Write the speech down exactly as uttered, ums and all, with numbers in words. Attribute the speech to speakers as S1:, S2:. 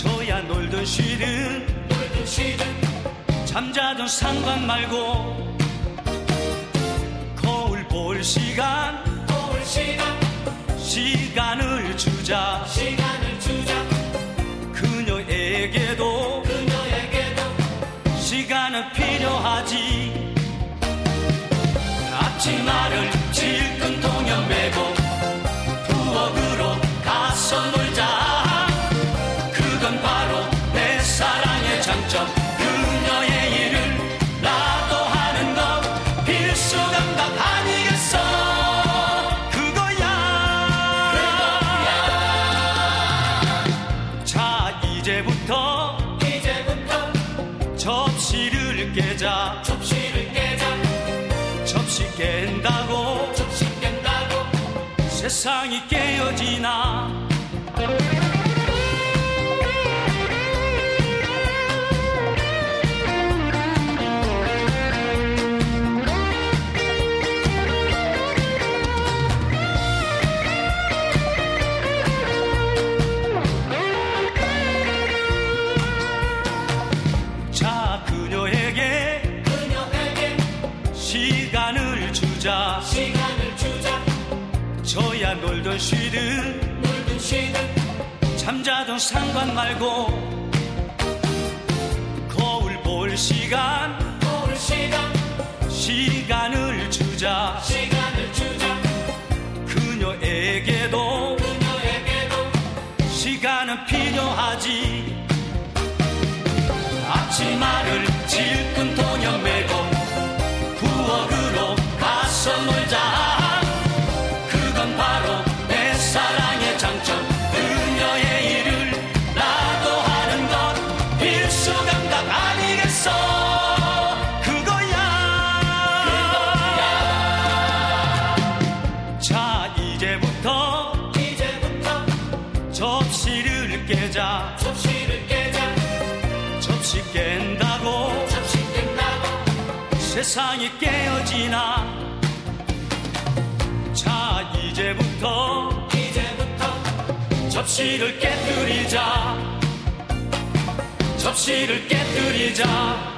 S1: 저야 놀든 쉬든
S2: 놀든 쉬든
S1: 잠자든 상관 말고 거울 볼 시간
S2: 거울 시간
S1: 시간을 주자
S2: 시간을 주자
S1: 그녀에게도
S2: 그녀에게도
S1: 시간은 필요하지. 앞치마를 질끈 동여 매고 부엌으로 가서 놀자. 그건 바로 내 사랑의 장점. 그녀의 일을 나도 하는 것 필수 감각 아니겠어. 그거야
S2: 그거야.
S1: 자 이제부터
S2: 이제부터
S1: 접시를 깨자.
S2: 접시를 깨자.
S1: 접시 깬다고
S2: 접시 깬다고
S1: 세상이 깨어지나. 자 그녀에게
S2: 그녀에게
S1: 시간을 주자.
S2: 시간을 주자
S1: 저야 놀든 쉬든
S2: 놀든 쉬든
S1: 잠자든 상관 말고 거울 볼 시간
S2: 거울 시간
S1: 시간을 주자.
S2: 시간을 주자
S1: 그녀에게도
S2: 그녀에게도
S1: 시간은 필요하지. 앞치마를 질끈 동여 매고 부엌으로 가서 놀자. 그건 바로 내 사랑의 장점. 그녀의 일을 나도 하는 것 필수 감각 아니겠어. 그거야
S2: 그거야.
S1: 자 이제부터
S2: 이제부터
S1: 접시를 깨자.
S2: 접시를 깨자
S1: 접시 깬다고
S2: 접시 깬다고
S1: 세상이 깨어지나. 자 이제부터
S2: 이제부터
S1: 접시를 깨뜨리자. 접시를 깨뜨리자.